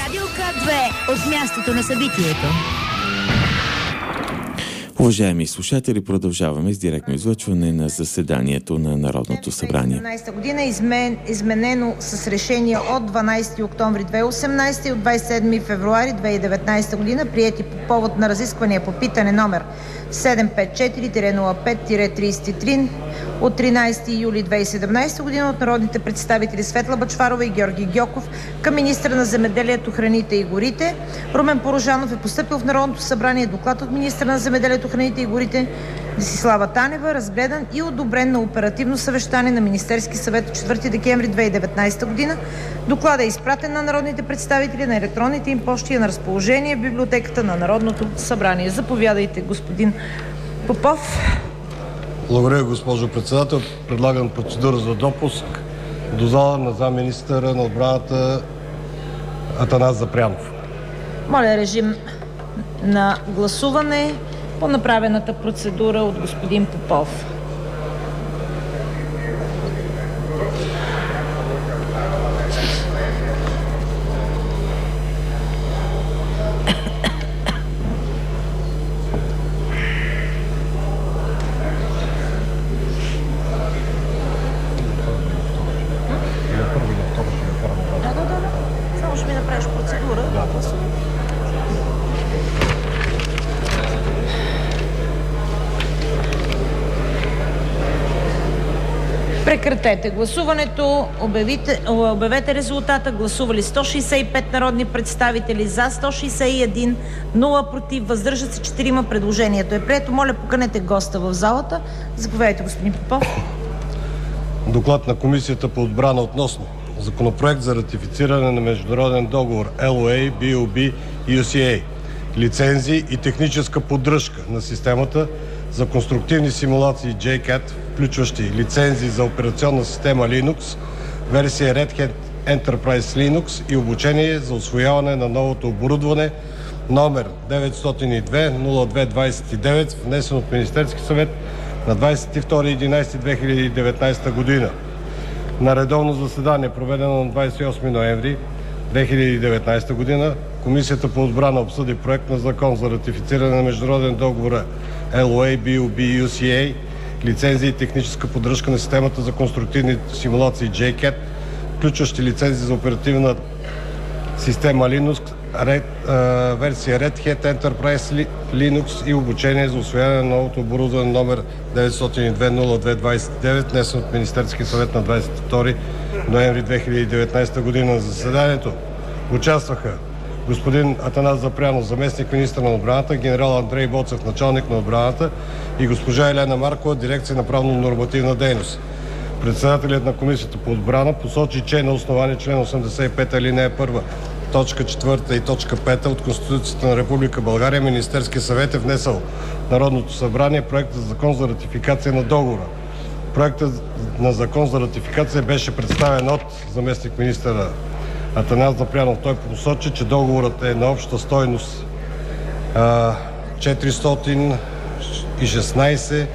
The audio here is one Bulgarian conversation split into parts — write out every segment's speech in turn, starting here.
Радио К2 от мястото на събитието. Уважаеми слушатели, продължаваме с директно излъчване на заседанието на Народното събрание. 2017 година изменено с решение от 12 октомври 2018 и от 27 февруари 2019 година, приети по повод на разисквания по питане номер 754-05-33 от 13 юли 2017 година от народните представители Светла Бъчварова и Георги Гьоков към министъра на земеделието, храните и горите Румен Порожанов е постъпил в Народното събрание доклад от министъра на земеделието, храните и горите Десислава Танева, разгледан и одобрен на оперативно съвещание на Министерски съвет от 4 декември 2019 година. Докладът е изпратен на народните представители на електронните им пощи и на разположение в библиотеката на Народното събрание. Заповядайте, господин Попов. Благодаря, госпожо председател. Предлагам процедура за допуск до зала на заместник-министъра на отбраната Атанас Запрянов. Моля, режим на гласуване по направената процедура от господин Попов. Само ще ми направиш процедура. Прекратете гласуването. Обявете резултата. Гласували 165 народни представители, за 161, 0 против, въздържат се 4. Предложението е прието. Моля, поканете госта в залата. Заповядайте, господин Попов. Доклад на Комисията по отбрана относно Законопроект за ратифициране на международен договор LOA BOB UCA, лицензии и техническа поддръжка на системата за конструктивни симулации JCAT, включващи лицензии за операционна система Linux, версия Red Hat Enterprise Linux и обучение за усвояване на новото оборудване, номер 902-02-29, внесен от Министерски съвет на 22.11.2019 година. На редовно заседание, проведено на 28 ноември 2019 година, Комисията по отбрана обсъди проект на закон за ратифициране на международен договор LOA BOB UCA, лицензии и техническа поддръжка на системата за конструктивни симулации JCAT, включващи лицензии за оперативна система Linux, версия Red Hat Enterprise Linux и обучение за усвояване на новото оборудване, номер 902-02-29, внесен от Министерския съвет на 22 ноември 2019 година. На заседанието участваха господин Атанас Запрянов, заместник-министър на отбраната, генерал Андрей Боцев, началник на отбраната, и госпожа Елена Маркова, дирекция на правно-нормативна дейност. Председателят на Комисията по отбрана посочи, че на основание член 85 алинея 1, точка 4 и точка 5 от Конституцията на Република България, Министерския съвет е внесъл в Народното събрание проект за закон за ратификация на договора. Проектът на закон за ратификация беше представен от заместник-министъра Атанас Запрянов. Той посочи, че договорът е на обща стойност 416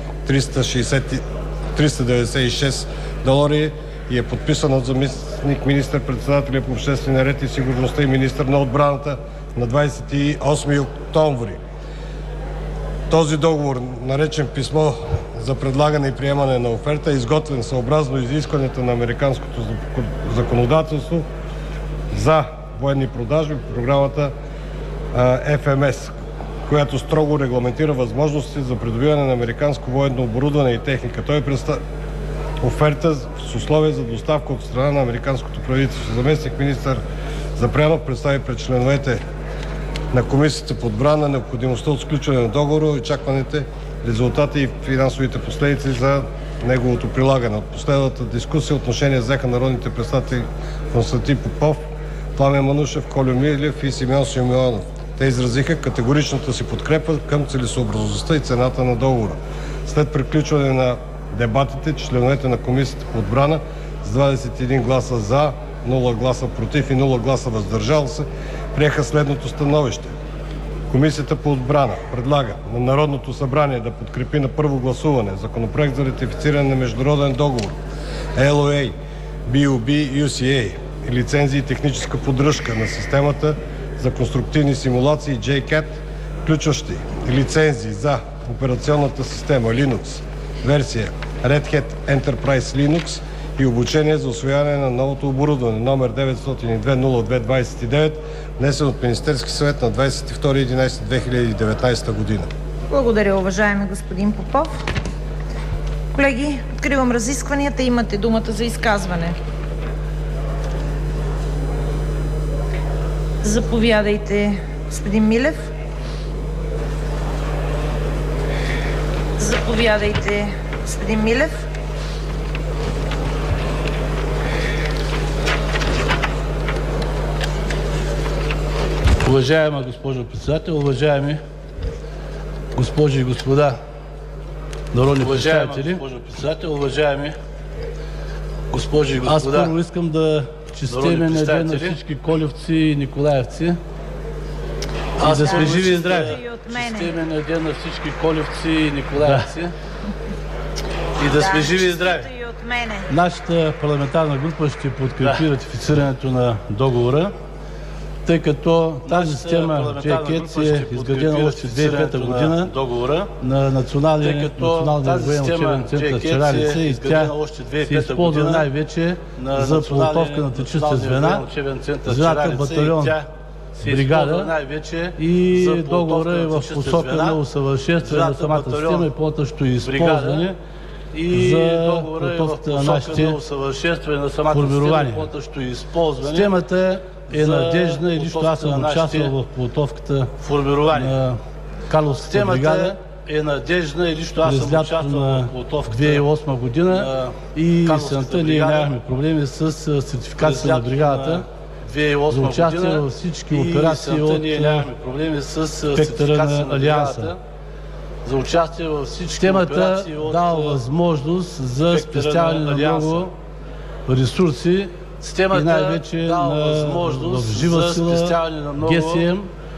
396 долари и е подписан от заместник министър-председателя по обществения ред и сигурността и министър на отбраната на 28 октомври. Този договор, наречен писмо за предлагане и приемане на оферта, е изготвен съобразно изискванията на американското законодателство за военни продажби по програмата FMS, която строго регламентира възможности за придобиване на американско военно оборудване и техника. Той оферта с условия за доставка от страна на американското правителство. Заместник министър Запрянов представи пред членовете на Комисията по отбрана необходимостта от сключване на договора, очакваните резултати и финансовите последици за неговото прилагане. От последвалата дискусия отношение взеха народните представители Константин Попов, Пламен Манушев, Кольо Милев и Симеон Симеонов. Те изразиха категоричната си подкрепа към целесъобразността и цената на договора. След приключване на дебатите, членовете на Комисията по отбрана с 21 гласа за, 0 гласа против и 0 гласа въздържал се, приеха следното становище. Комисията по отбрана предлага на Народното събрание да подкрепи на първо гласуване Законопроект за ратифициране на международен договор LOA BOB UCA, лицензии и техническа поддръжка на системата за конструктивни симулации JCAT, включващи лицензии за операционната система Linux, версия Red Hat Enterprise Linux и обучение за усвояване на новото оборудване, номер 902-02-29, внесен от Министерски съвет на 22.11.2019 година. Благодаря, уважаеми господин Попов. Колеги, откривам разискванията. Имате думата за изказване. Заповядайте, господин Милев. Заповядайте, господин Милев. Уважаема госпожо председател, уважаеми госпожи и господа народни представители, аз първо искам да честитим на ден на всички колевци и николаевци и да сме живи и здрави. Честитим на ден на всички колевци и николаевци и да сме живи и здрави. Нашата парламентарна група ще подкрепи ратифицирането на договора, тъй като тази система JCAT е изградена още 2005 година на Националния военен учебен център Чаралица и тя се използва най-вече за подготовка на техническите звена, звената батальон, бригада, и договора е в посока на усъвършенстване на самата система и по-нататъчно използване за подготовката на нашите формирования. Системата е надежна и лично аз съм участвал в подготовката на Карловската бригада през лятото на 2008 година и есента ние нямахме проблеми с сертификацията на бригадата за участие във всички операции от спектъра на Алианса. Системата дава възможност за спестяване на много ресурси и най-вече в жива сила, ГСМ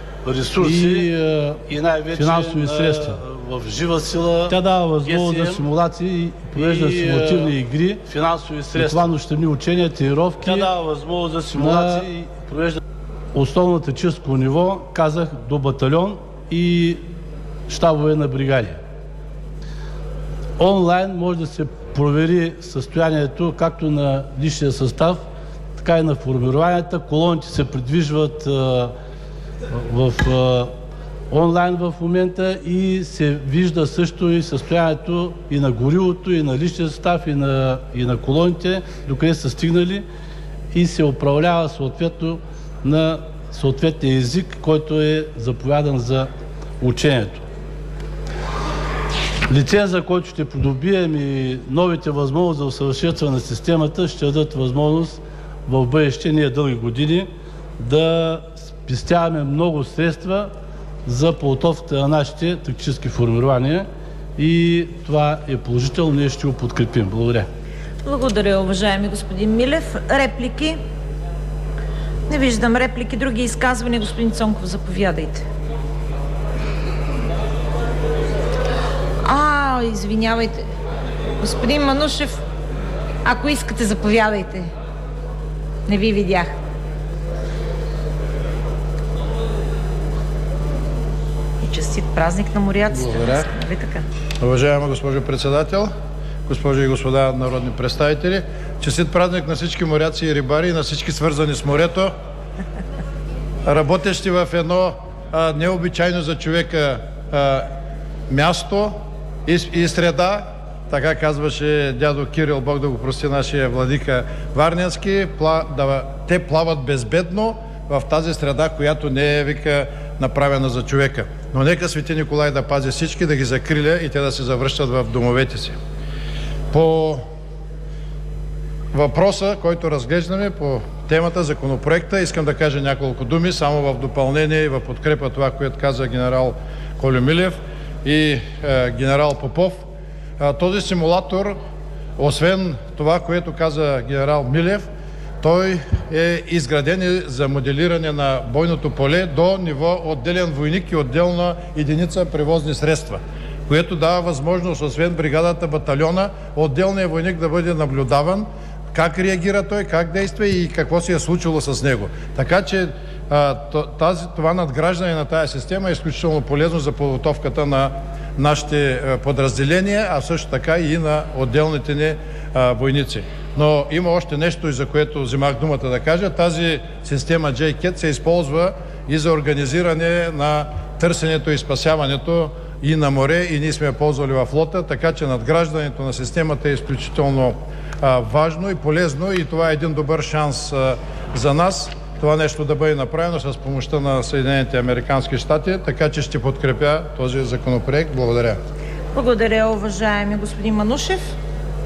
и финансови средства. Тя дава възможност за симулации и провежда симулативни игри, планощни учения, тренировки на основно тактическо ниво, казах, до батальон и щабове на бригади. Онлайн може да се провери състоянието както на личния състав, така и на формированията. Колоните се придвижват онлайн в момента и се вижда също и състоянието и на горивото, и на личния състав, и на колоните, докъде са стигнали, и се управлява съответно на съответния език, който е заповядан за учението. Лиценза, който ще придобием, и новите възможности за усъвършенстване на системата ще дадат възможност в бъдеще, ние дълги години, да спестяваме много средства за подготовката на нашите тактически формирования и това е положително, ние ще го подкрепим. Благодаря. Благодаря, уважаеми господин Милев. Реплики? Не виждам реплики. Други изказвания? Господин Цонков, заповядайте. Извинявайте. Господин Манушев, ако искате, заповядайте. Не ви видях. И честит празник на моряците. Благодаря. Нали така? Уважаема госпожо председател, госпожи и господа народни представители, честит празник на всички моряци и рибари и на всички свързани с морето, работещи в едно необичайно за човека място и среда, така казваше дядо Кирил, Бог да го прости, нашия владика Варненски, те плават безбедно в тази среда, която не е, вика, направена за човека. Но нека Свети Николай да пази всички, да ги закриля и те да се завръщат в домовете си. По въпроса, който разглеждаме, по темата законопроекта, искам да кажа няколко думи, само в допълнение и в подкрепа това, което каза генерал Кольо Милев и генерал Попов. Този симулатор, освен това, което каза генерал Милев, той е изграден за моделиране на бойното поле до ниво отделен войник и отделна единица превозни средства, което дава възможност, освен бригадата, батальона, отделният войник да бъде наблюдаван, как реагира той, как действа и какво се е случило с него. Така че това надграждане на тази система е изключително полезно за подготовката на нашите подразделения, а също така и на отделните ни войници. Но има още нещо, за което вземах думата да кажа. Тази система JCAT се използва и за организиране на търсенето и спасяването и на море, и ние сме я ползвали във флота, така че надграждането на системата е изключително важно и полезно, и това е един добър шанс за нас това нещо да бъде направено с помощта на Съединените американски щати, така че ще подкрепя този законопроект. Благодаря. Благодаря, уважаеми господин Манушев.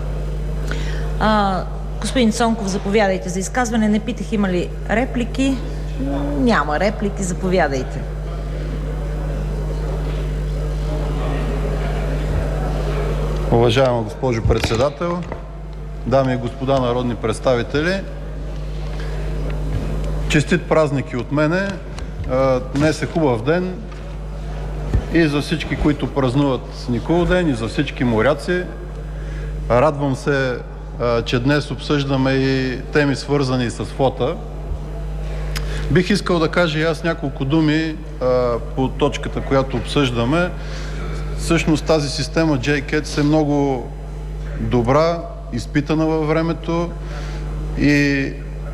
Господин Цонков, заповядайте за изказване. Не питах има ли реплики. Няма реплики. Заповядайте. Уважаема госпожо председател, дами и господа народни представители, честит празник и от мене. Днес е хубав ден и за всички, които празнуват Николден, и за всички моряци. Радвам се, че днес обсъждаме и теми, свързани с флота. Бих искал да кажа и аз няколко думи по точката, която обсъждаме. Всъщност тази система JCAT е много добра, изпитана във времето и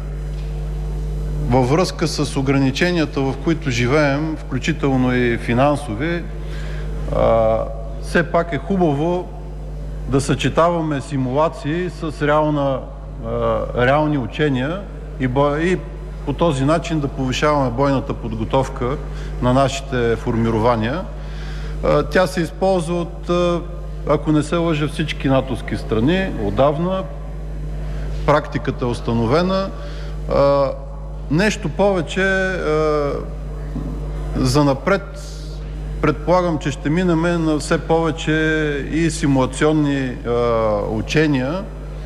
във връзка с ограниченията, в които живеем, включително и финансови, все пак е хубаво да съчетаваме симулации с реални учения и по този начин да повишаваме бойната подготовка на нашите формирования. Тя се използва от, ако не се лъжа, всички натовски страни отдавна. Практиката е установена. Нещо повече, занапред предполагам, че ще минем на все повече и симулационни учения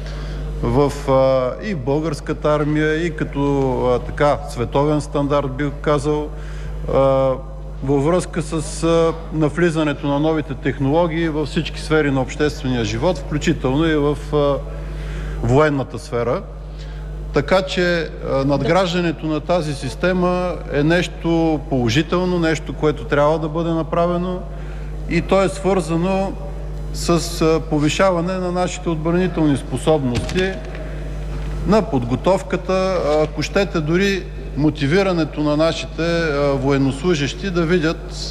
и в българската армия, и като световен стандарт, бих казал, във връзка с навлизането на новите технологии във всички сфери на обществения живот, включително и в военната сфера. Така че надграждането на тази система е нещо положително, нещо, което трябва да бъде направено, и то е свързано с повишаване на нашите отбранителни способности, на подготовката, ако щете дори мотивирането на нашите военнослужещи да видят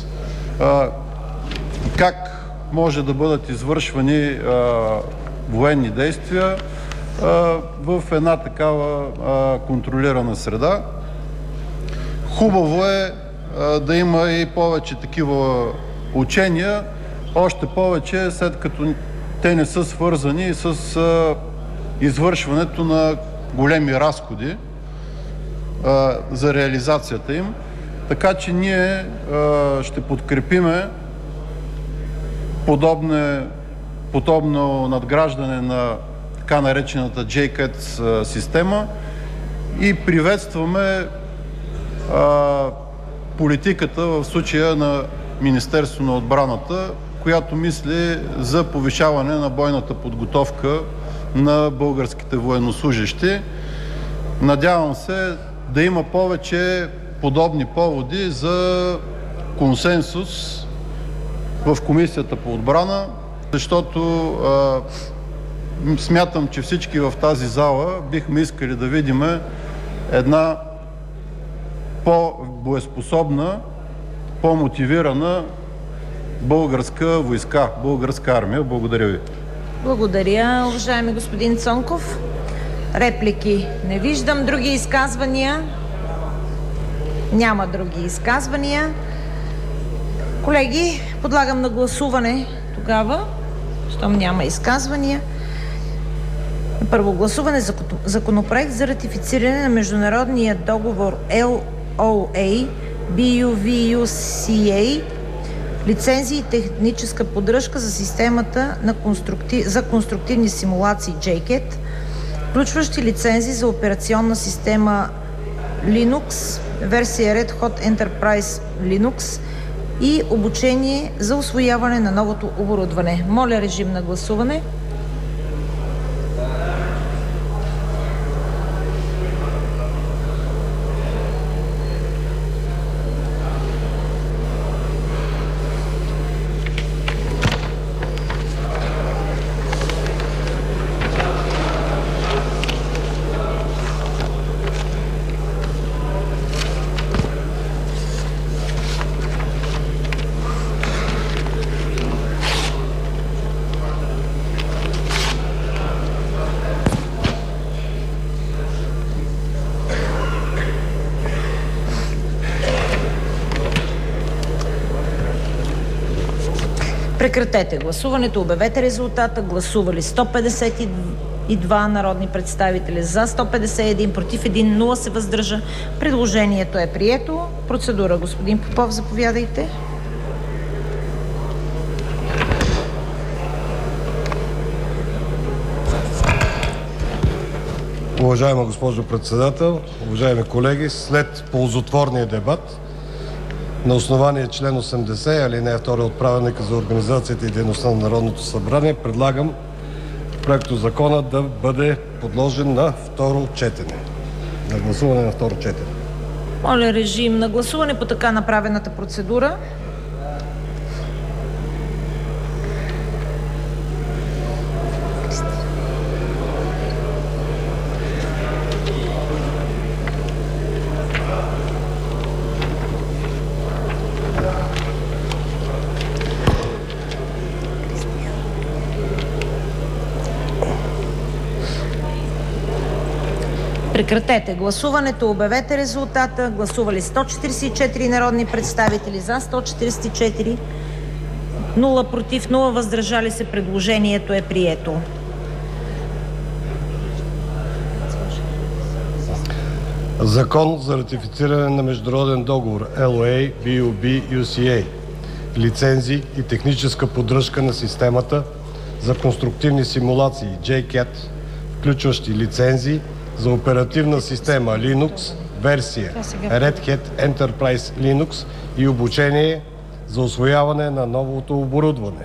как може да бъдат извършвани военни действия в една такава контролирана среда. Хубаво е да има и повече такива учения, още повече след като те не са свързани с извършването на големи разходи за реализацията им. Така че ние ще подкрепиме подобно надграждане на така наречената JCAT система и приветстваме политиката в случая на Министерството на отбраната, която мисли за повишаване на бойната подготовка на българските военнослужещи. Надявам се да има повече подобни поводи за консенсус в Комисията по отбрана, защото смятам, че всички в тази зала бихме искали да видим една по-боеспособна, по-мотивирана българска войска, българска армия. Благодаря ви. Благодаря, уважаеми господин Цонков. Реплики не виждам. Други изказвания? Няма други изказвания. Колеги, подлагам на гласуване тогава, щом няма изказвания. На първо гласуване Законопроект за ратифициране на международния договор LOA BU-V-UCA лицензии и техническа поддръжка за системата за конструктивни симулации JCAT, включващи лицензии за операционна система Linux, версия Red Hat Enterprise Linux и обучение за усвояване на новото оборудване. Моля, режим на гласуване. Прекратете гласуването, обявете резултата. Гласували 152 народни представители, за 151, против 1, 0 се въздържа. Предложението е прието. Процедура, господин Попов, заповядайте. Уважаема госпожо Председател, уважаеми колеги, след ползотворния дебат на основание член 80, алинея 2 от Правилника за организацията и дейността на Народното събрание, предлагам проектозакона да бъде подложен на второ четене. На гласуване на второ четене. Моля, режим на гласуване по така направената процедура. Прекратете гласуването, обявете резултата. Гласували 144 народни представители, за 144, 0 против, 0 въздържали се. Предложението е прието. Закон за ратифициране на международен договор LOA BU-B-UCA, лицензи и техническа поддръжка на системата за конструктивни симулации JCAT, включващи лицензи за оперативна система Linux, версия Red Hat Enterprise Linux и обучение за усвояване на новото оборудване.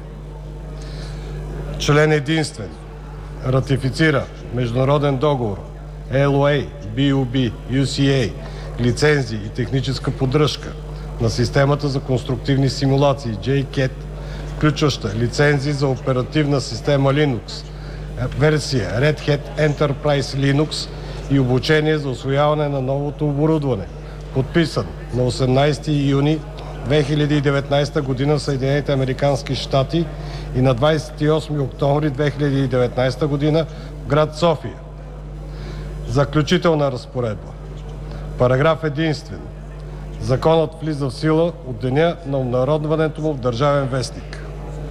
Член единствен. Ратифицира международен договор LOA BU-B-UCA, лицензи и техническа поддръжка на системата за конструктивни симулации JCAT, включваща лицензи за оперативна система Linux, версия Red Hat Enterprise Linux и обучение за усвояване на новото оборудване, подписан на 18 юни 2019 година в Съединените американски щати и на 28 октомври 2019 година в град София. Заключителна разпоредба. Параграф единствен. Законът влиза в сила от деня на обнародването му в Държавен вестник.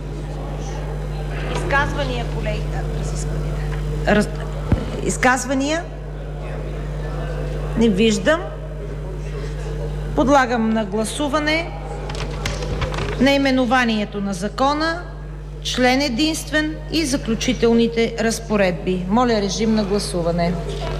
Изказвания, колеги? Изказвания? Не виждам. Подлагам на гласуване наименованието на закона, член единствен и заключителните разпоредби. Моля, режим на гласуване.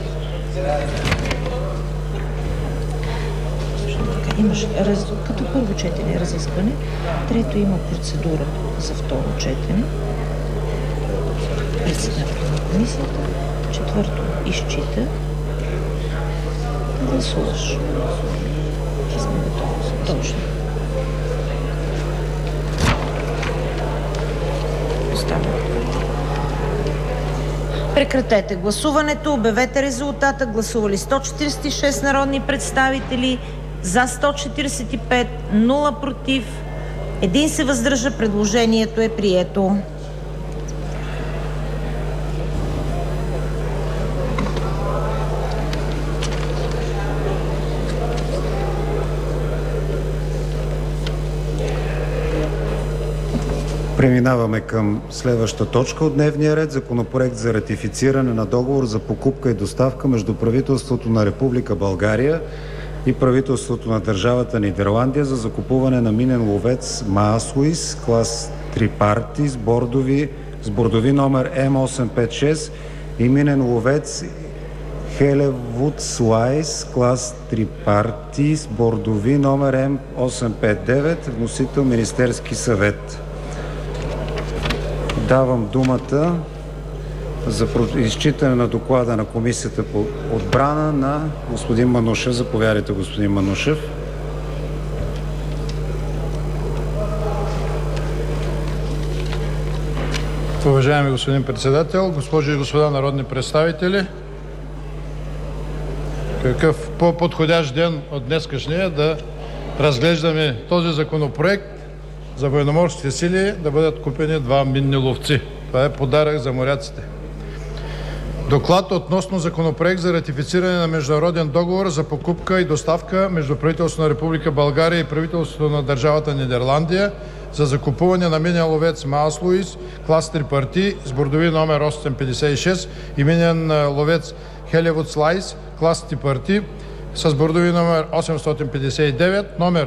Имаш като първо четене разискване, трето има процедура за второ четене, председател на комисията, четвърто изчита, гласуваш. Точно. Прекратете гласуването, обявете резултата. Гласували 146 народни представители, за 145, 0 против, 1 се въздържа. Предложението е прието. Преминаваме към следваща точка от дневния ред. Законопроект за ратифициране на договор за покупка и доставка между правителството на Република България и правителството на държавата Нидерландия за закупуване на минен ловец Мааслуис, клас трипарти с бордови номер М856 и минен ловец Хелевудслайс, клас трипарти с бордови номер М859. Вносител Министерски съвет. Давам думата за изчитане на доклада на Комисията по отбрана на господин Манушев. Заповядайте, господин Манушев. Уважаеми господин председател, госпожи и господа народни представители, какъв по-подходящ ден от днескашния да разглеждаме този законопроект за военноморските сили да бъдат купени 2 минни ловци. Това е подарък за моряците. Доклад относно Законопроект за ратифициране на международен договор за покупка и доставка между правителството на Република България и правителството на държавата Нидерландия за закупуване на минен ловец Маас Луис, клас трипарти с бордови номер 856 и минен ловец Хелевуд Слайс, клас трипарти с бордови номер 859, номер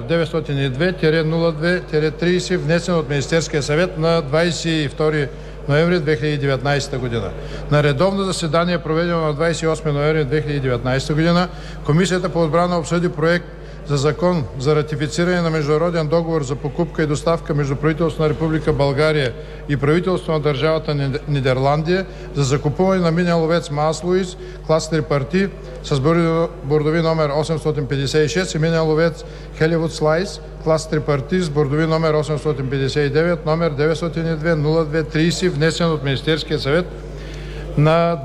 902-02-30, внесен от Министерския съвет на 22 ноември 2019 година. На редовно заседание, проведено на 28 ноември 2019 година, Комисията по отбрана обсъди проект за закон за ратифициране на международен договор за покупка и доставка между правителството на Република България и правителството на държавата Нидерландия за закупуване на минен ловец Маас Луис, клас трипарти с бордови номер 856 и минен ловец Хелевуд Слайс, клас трипарти с бордови номер 859, номер 902-02-30, внесен от Министерския съвет на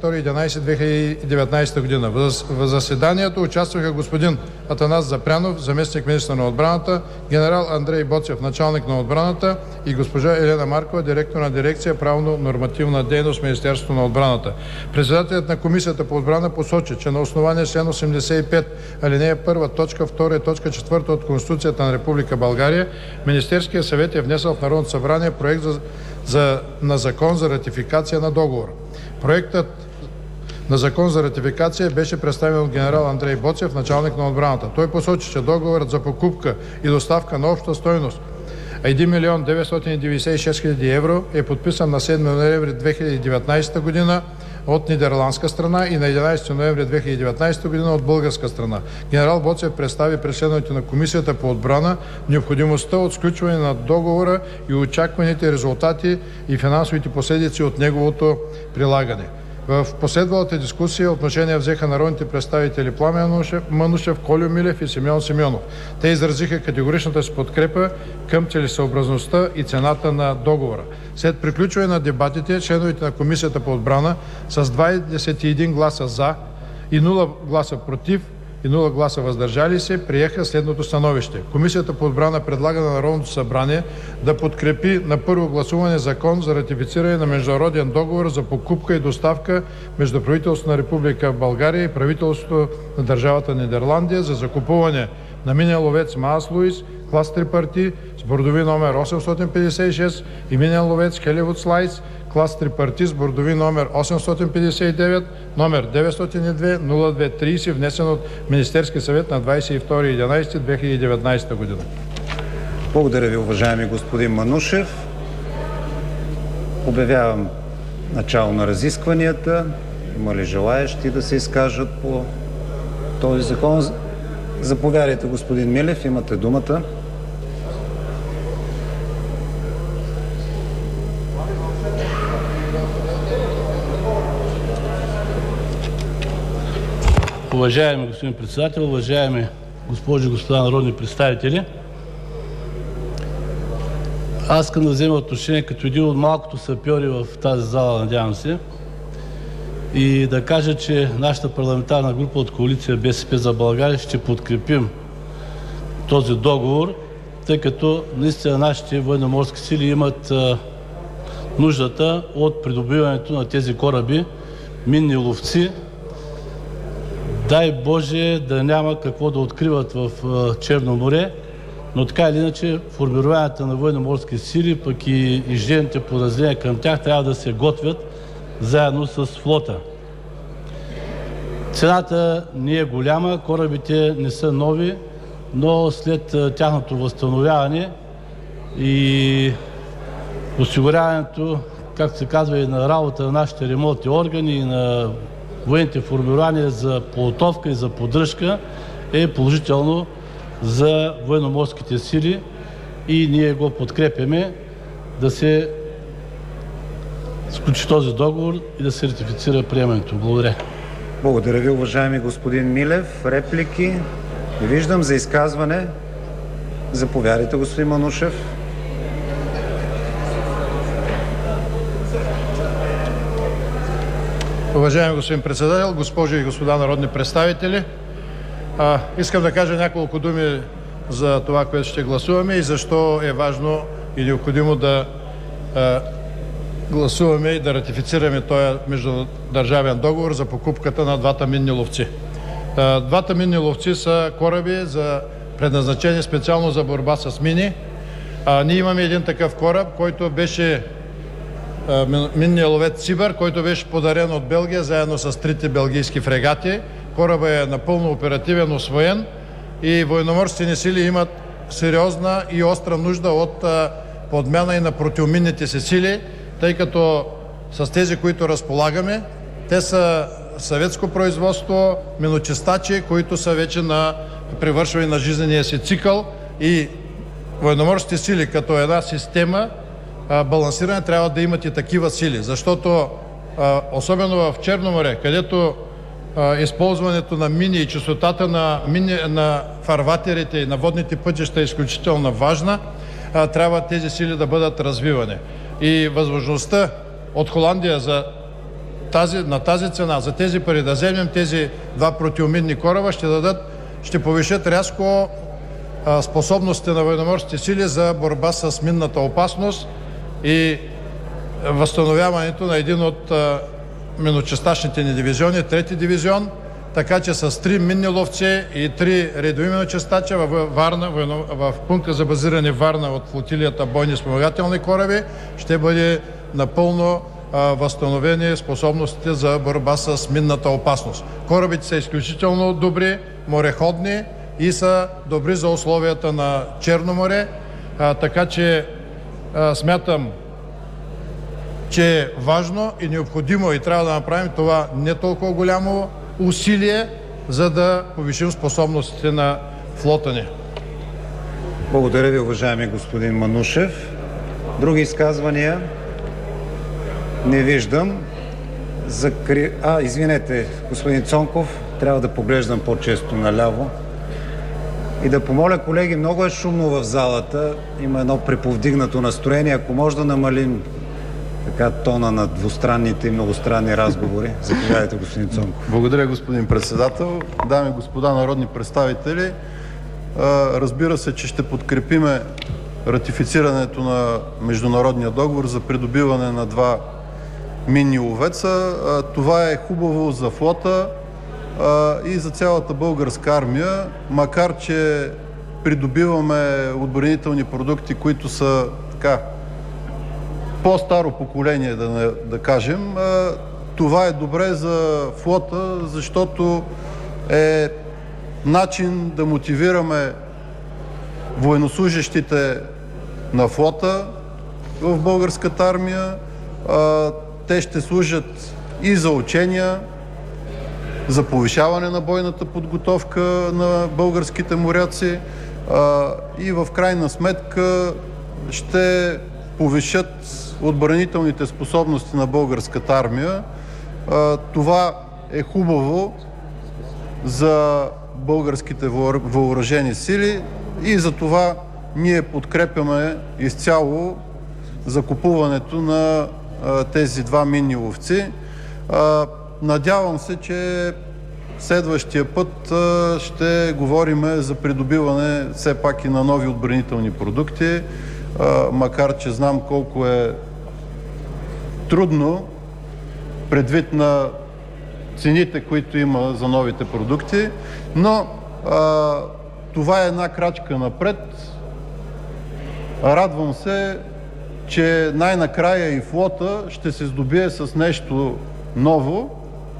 22.11.2019 година. В заседанието участваха господин Атанас Запрянов, заместник-министър на отбраната, генерал Андрей Боцев, началник на отбраната, и госпожа Елена Маркова, директор на дирекция правно-нормативна дейност в Министерството на отбраната. Председателят на Комисията по отбрана посочи, че на основание член 85, алинея 1, точка 2 и точка 4 от Конституцията на Република България, Министерският съвет е внесъл в Народното събрание проект на закон за ратификация на договора. Проектът на закон за ратификация беше представен от генерал Андрей Боцев, началник на отбраната. Той посочи, че договорът за покупка и доставка на обща стойност 1 млн. 996 хил. евро е подписан на 7 ноември 2019 година от нидерландска страна и на 11 ноември 2019 година от българска страна. Генерал Боцев представи пред членовете на Комисията по отбрана необходимостта от сключване на договора и очакваните резултати и финансовите последици от неговото прилагане. В последвалата дискусия отношение взеха народните представители Пламен Манушев, Кольо Милев и Симеон Симеонов. Те изразиха категоричната си подкрепа към целесъобразността и цената на договора. След приключване на дебатите, членовете на Комисията по отбрана с 21 гласа „за“ и 0 гласа „против“ и 0 гласа „въздържали се“ приеха следното становище. Комисията по отбрана предлага на Народното събрание да подкрепи на първо гласуване Закон за ратифициране на международен договор за покупка и доставка между правителството на Република България и правителството на държавата Нидерландия за закупуване на минен ловец Маас Луис, клас трипарти с бордови номер 856 и минен ловец Хелевуд Слайс, клас трипарти с бордови номер 859, номер 902-02-30, внесен от Министерския съвет на 22.11.2019 година. Благодаря ви, уважаеми господин Манушев. Обявявам начало на разискванията. Има ли желаещи да се изкажат по този закон? Заповядайте, господин Милев, имате думата. Уважаеми господин председател, уважаеми госпожи и господа народни представители, аз искам да взема отношение като един от малкото сапьори в тази зала, надявам се, и да кажа, че нашата парламентарна група от коалиция БСП за България ще подкрепим този договор, тъй като наистина нашите военноморски сили имат нуждата от придобиването на тези кораби, минни ловци. Дай Боже да няма какво да откриват в Черно море, но така или иначе формированията на военноморски сили, пък и инженерните подразделения към тях трябва да се готвят заедно с флота. Цената не е голяма, корабите не са нови, но след тяхното възстановяване и осигуряването, както се казва, и на работа на нашите ремонтни органи и на военните формирования за подготовка и за поддръжка е положително за военноморските сили и ние го подкрепяме да се сключи този договор и да се ратифицира приемането. Благодаря. Благодаря ви, уважаеми господин Милев. Реплики? Не виждам. За изказване? Заповядайте, господин Манушев. Уважаеми господин председател, госпожи и господа народни представители, искам да кажа няколко думи за това, което ще гласуваме и защо е важно и необходимо да гласуваме и да ратифицираме този междудържавен договор за покупката на двата минни ловци. Двата минни ловци са кораби, предназначени специално за борба с мини. Ние имаме един такъв кораб, който беше минният ловец Сибър, който беше подарен от Белгия заедно с 3 белгийски фрегати. Корабът е напълно оперативен, усвоен и военноморските ни сили имат сериозна и остра нужда от подмяна и на противоминните си сили, тъй като с тези, които разполагаме, те са съветско производство, миночистачи, които са вече на привършване на жизнения си цикъл, и военноморските сили като една система балансиране трябва да имат и такива сили, защото особено в Черно море, където използването на мини и честотата на фарватерите и на водните пътища е изключително важна, трябва тези сили да бъдат развивани. И възможността от Холандия на тази цена, за тези пари да вземем тези два противоминни кораба, ще повишат рязко способностите на военноморските сили за борба с минната опасност и възстановяването на един от миночистачните ни дивизиони, 3-ти дивизион, така че с 3 минни ловци и 3 редови миночистача в пункта за базиране Варна от флотилията бойни спомагателни кораби ще бъде напълно възстановени способностите за борба с минната опасност. Корабите са изключително добри, мореходни и са добри за условията на Черно море, така че смятам, че е важно и необходимо и трябва да направим това не толкова голямо усилие, за да повишим способностите на флота ни. Благодаря ви, уважаеми господин Манушев. Други изказвания? Не виждам. Извинете, господин Цонков, трябва да поглеждам по-често наляво. И да помоля, колеги, много е шумно в залата, има едно преповдигнато настроение, ако може да намалим така тона на двустранните и многостранни разговори. Заповядайте, господин Цонков. Благодаря, господин председател. Дами и господа народни представители, разбира се, че ще подкрепиме ратифицирането на международния договор за придобиване на два минни ловеца. Това е хубаво за флота и за цялата българска армия, макар че придобиваме отбранителни продукти, които са така по-старо поколение, да кажем. Това е добре за флота, защото е начин да мотивираме военнослужещите на флота в българската армия. Те ще служат и за учения, за повишаване на бойната подготовка на българските моряци и в крайна сметка ще повишат отбранителните способности на българската армия. Това е хубаво за българските въоръжени сили и за това ние подкрепяме изцяло закупуването на тези два минни ловци. Надявам се, че следващия път ще говорим за придобиване все пак и на нови отбранителни продукти, макар че знам колко е трудно предвид на цените, които има за новите продукти, но това е една крачка напред. Радвам се, че най-накрая и флота ще се здобие с нещо ново,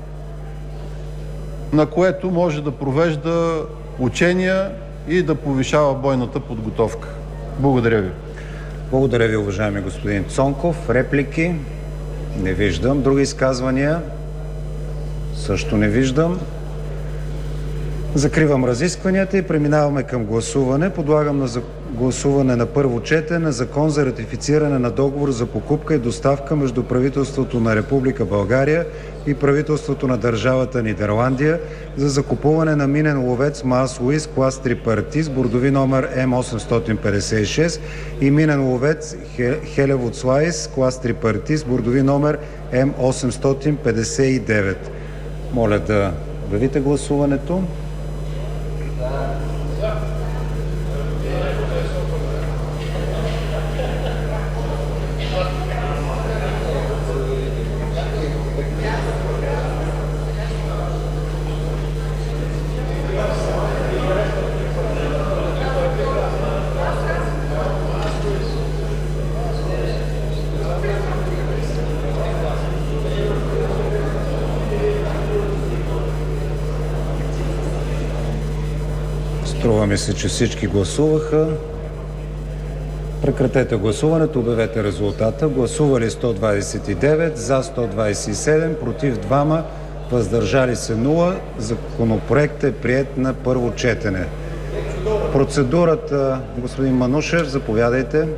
на което може да провежда учения и да повишава бойната подготовка. Благодаря ви. Благодаря ви, уважаеми господин Цонков. Реплики? Не виждам. Други изказвания? Също не виждам. Закривам разискванията и преминаваме към гласуване. Подлагам на гласуване на първо четене Закон за ратифициране на договор за покупка и доставка между правителството на Република България и правителството на държавата Нидерландия за закупуване на минен ловец Маас Луис клас трипарти бордови номер М856 и минен ловец Хелевоцлайс клас трипарти бордови номер М859. Моля да обявите гласуването. Струва ми се, че всички гласуваха. Прекратете гласуването, обявете резултата. Гласували 129, за 127, против 2, въздържали се 0. Законопроектът е приет на първо четене. Процедурата, господин Манушев, заповядайте.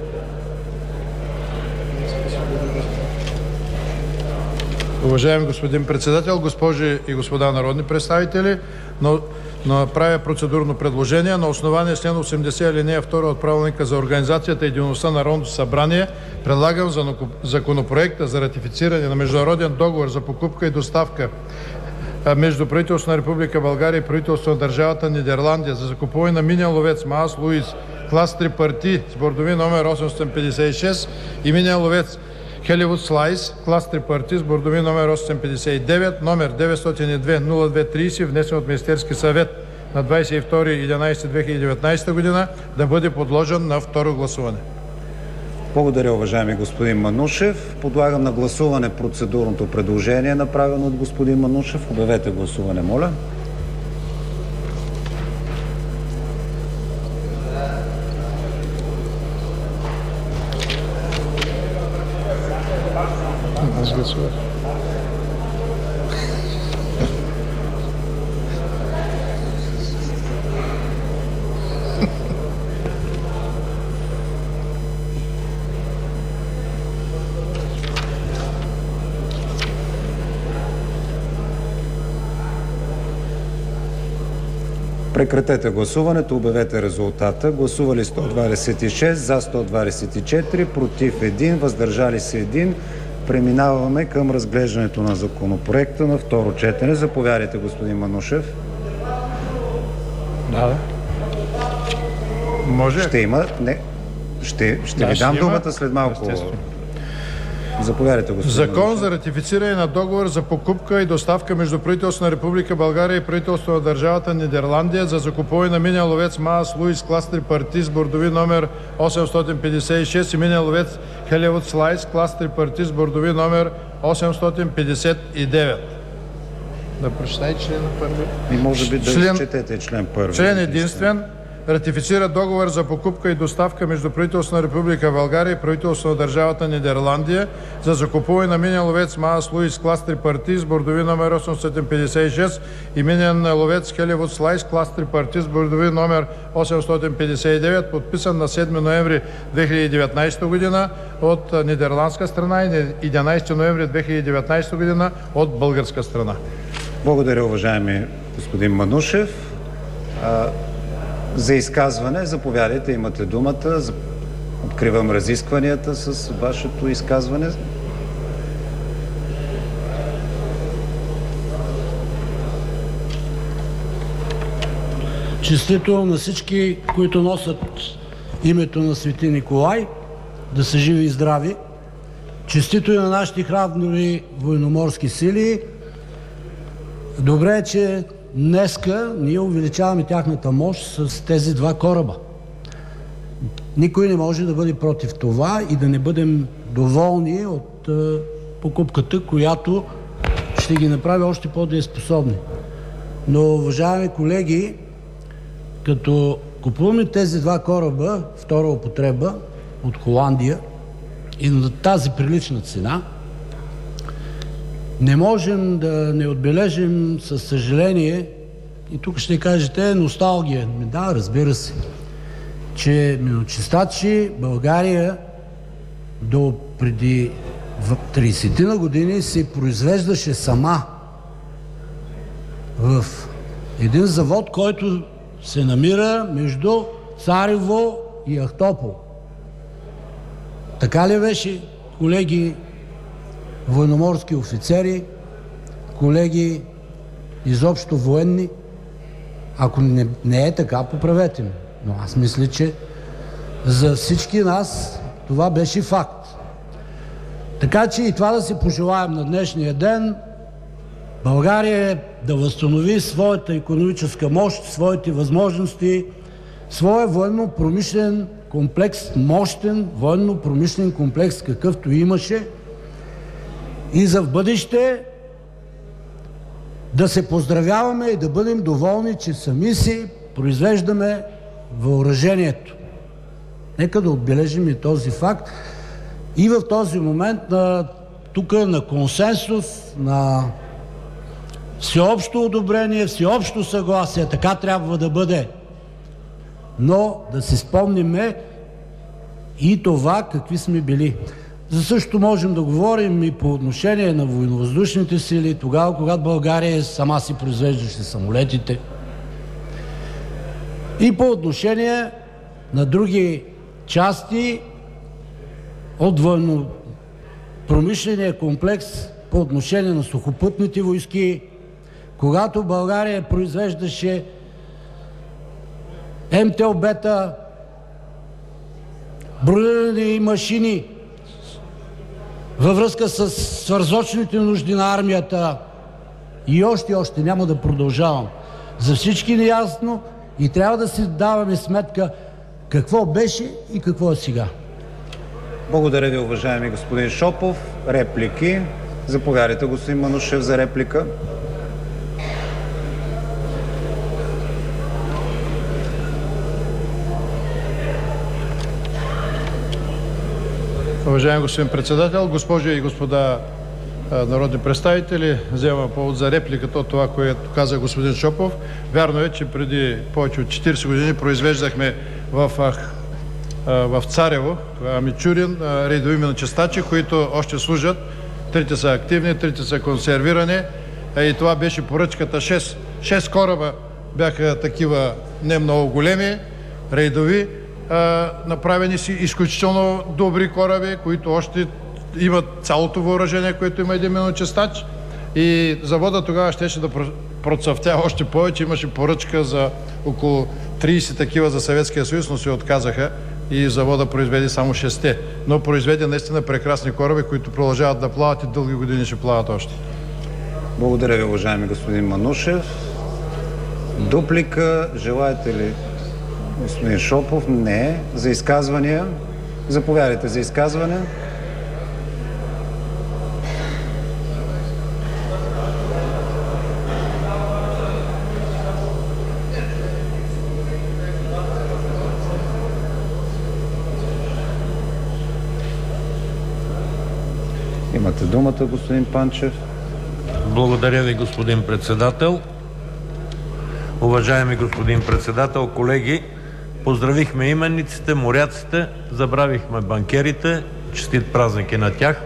Уважаеми господин председател, госпожи и господа народни представители, правя процедурно предложение на основание член 80 алинея 2 от Правилника за организацията и дейността на Народното събрание. Предлагам Законопроекта за ратифициране на международен договор за покупка и доставка между правителството на Република България и правителството на държавата Нидерландия за закупуване на минен ловец Маас Луис клас трипарти с бордови номер 856 и минен ловец Хеливуд Слайс клас трипарти с бордови номер 859, номер 902-02-30, внесен от Министерския съвет на 22.11.2019 година, да бъде подложен на второ гласуване. Благодаря, уважаеми господин Манушев. Подлагам на гласуване процедурното предложение, направено от господин Манушев. Обявете гласуване, моля. Аз гласувах. Прекратете гласуването, обявете резултата. Гласували 126, за 124, против 1, въздържали се 1. Преминаваме към разглеждането на законопроекта на второ четене. Заповядайте, господин Манушев. Да. Може. Ще има. Не. Ще ви дам думата след малко. Естествено. Заповядайте, господин Закон Манушев. за ратифициране на договор за покупка и доставка между правителството на Република България и правителството на държавата Нидерландия за закупуване на минен ловец Маас Луис клас трипарти с бордови номер 856 и минен ловец Хеливуд Слайс клас трипарти с бордови номер 859. Да прочитай член първи. И може би да изчетете член първи. Член единствен. Ратифицира договор за покупка и доставка между правителството на Република България и правителството на държавата Нидерландия за закупуване на минен ловец Маас Луис клас трипарти с бордови номер 856 и минен ловец Хеливуд Слайс клас трипарти с бордови номер 859, подписан на 7 ноември 2019 година от нидерландска страна и на 11 ноември 2019 година от българска страна. Благодаря, уважаеми господин Манушев. За изказване, заповядайте, имате думата. Откривам разискванията с вашето изказване. Честито на всички, които носят името на Свети Николай, да са живи и здрави. Честито и на нашите храбри военноморски сили. Добре е, че днеска ние увеличаваме тяхната мощ с тези два кораба. Никой не може да бъде против това и да не бъдем доволни от покупката, която ще ги направи още по-дееспособни. Но, уважаеми колеги, като купуваме тези два кораба, втора употреба от Холандия и на тази прилична цена, не можем да не отбележим със съжаление, и тук ще кажете носталгия. Да, разбира се, че миночистачи България до преди 30 години се произвеждаше сама в един завод, който се намира между Царево и Ахтопол. Така ли беше, колеги военноморски офицери, колеги изобщо военни? Ако не е така, поправете ме. Но аз мисля, че за всички нас това беше факт. Така че и това да си пожелаем на днешния ден, България да възстанови своята икономическа мощ, своите възможности, своя военно-промишлен комплекс, мощен военно-промишлен комплекс, какъвто имаше, и за в бъдеще да се поздравяваме и да бъдем доволни, че сами си произвеждаме въоръжението. Нека да отбележим и този факт. И в този момент тук на консенсус, на всеобщо одобрение, всеобщо съгласие, така трябва да бъде. Но да си спомниме и това какви сме били. За същото можем да говорим и по отношение на военновъздушните сили, тогава, когато България сама си произвеждаше самолетите. И по отношение на други части от военно-промишления комплекс, по отношение на сухопътните войски, когато България произвеждаше МТЛБ-та, бронирани машини във връзка с свързочните нужди на армията и още, няма да продължавам. За всички ни ясно и трябва да си даваме сметка какво беше и какво е сега. Благодаря ви, уважаеми господин Шопов. Реплики? Заповядайте, господин Манушев, за реплика. Уважаеми господин председател, госпожи и господа народни представители, взема повод за репликата от това, което каза господин Шопов. Вярно е, че преди повече от 40 години произвеждахме в Царево, Мичурин, рейдови миночистачи, които още служат. Трите са активни, трите са консервирани и това беше поръчката 6 кораба бяха такива не много големи, рейдови, направени си изключително добри кораби, които още имат цялото въоръжение, което има един миночистач, и завода тогава щеше да процъфтя още повече. Имаше поръчка за около 30 такива за Съветския съюз, но се отказаха и завода произведе само 6, но произведе наистина прекрасни кораби, които продължават да плават и дълги години ще плават още. Благодаря ви, уважаеми господин Манушев. Дуплика желаете ли, господин Шопов? Не. За изказвания? Заповядайте за изказване. Имате думата, господин Панчев. Благодаря ви, господин председател. Уважаеми господин председател, колеги, поздравихме именниците, моряците, забравихме банкерите. Честит празник и на тях.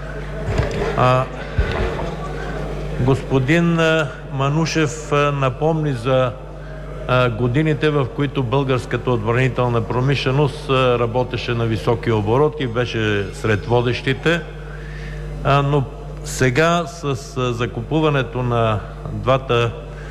Господин Манушев напомни за годините, в които българската отбранителна промишленост работеше на високи обороти, беше сред водещите. Но сега с закупуването на двата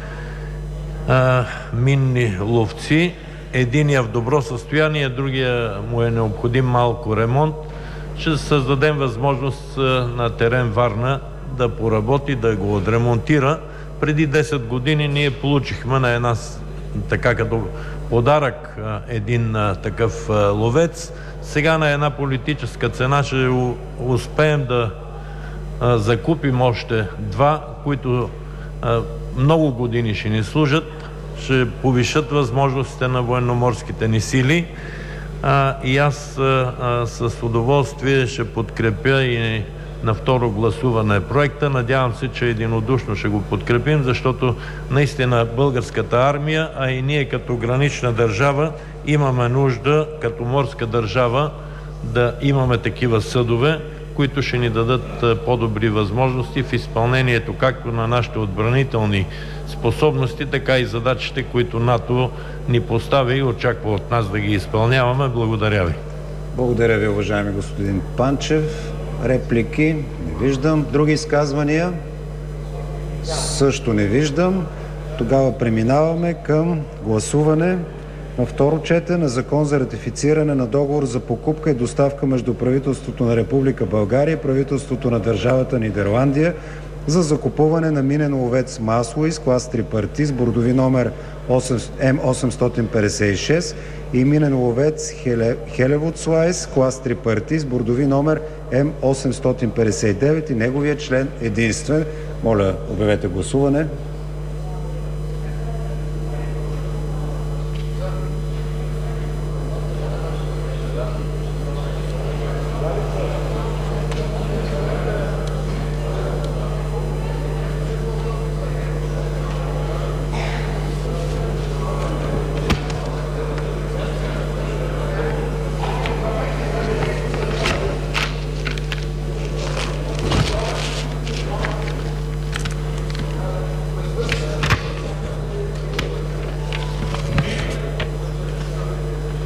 минни ловци, единия в добро състояние, другия му е необходим малко ремонт, ще създадем възможност на терен Варна да поработи, да го отремонтира. Преди 10 години ние получихме на една така като подарък един такъв ловец. Сега на една политическа цена ще успеем да закупим още два, които много години ще ни служат, ще повишат възможностите на военноморските ни сили. И аз с удоволствие ще подкрепя и на второ гласуване проекта. Надявам се, че единодушно ще го подкрепим, защото наистина българската армия, а и ние като гранична държава имаме нужда, като морска държава, да имаме такива съдове, които ще ни дадат по-добри възможности в изпълнението както на нашите отбранителни способности, така и задачите, които НАТО ни поставя и очаква от нас да ги изпълняваме. Благодаря ви. Благодаря ви, уважаеми господин Панчев. Реплики? Не виждам. Други изказвания? Също не виждам. Тогава преминаваме към гласуване на второ четене на Закон за ратифициране на договор за покупка и доставка между правителството на Република България и правителството на държавата Нидерландия за закупуване на минен ловец Маслоис клас трипарти с бордови номер М856 и минен ловец Хелевудслайс клас трипарти с бордови номер М859 и неговия член единствен. Моля, обявете гласуване.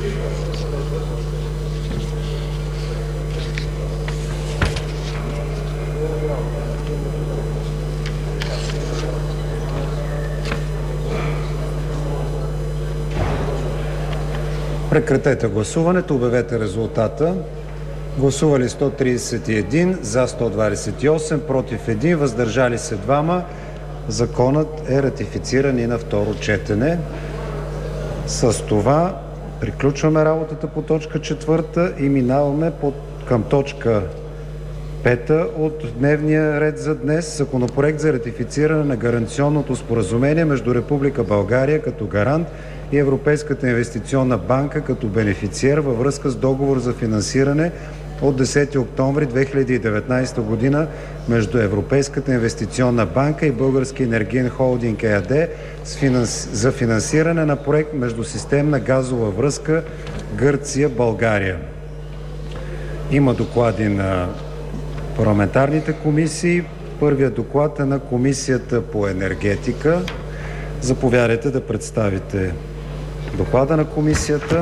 Прекратете гласуването, обявете резултата. Гласували 131, за 128, против 1, въздържали се 2. Законът е ратифициран и на второ четене. С това приключваме работата по точка 4 и минаваме към точка 5 от дневния ред за днес. Законопроект за ратифициране на гаранционното споразумение между Република България като гарант и Европейската инвестиционна банка като бенефициер във връзка с договор за финансиране от 10 октомври 2019 година между Европейската инвестиционна банка и Български енергиен холдинг ЕАД за финансиране на проект междусистемна газова връзка Гърция-България. Има доклади на парламентарните комисии. Първият доклад е на Комисията по енергетика. Заповядайте да представите доклада на комисията.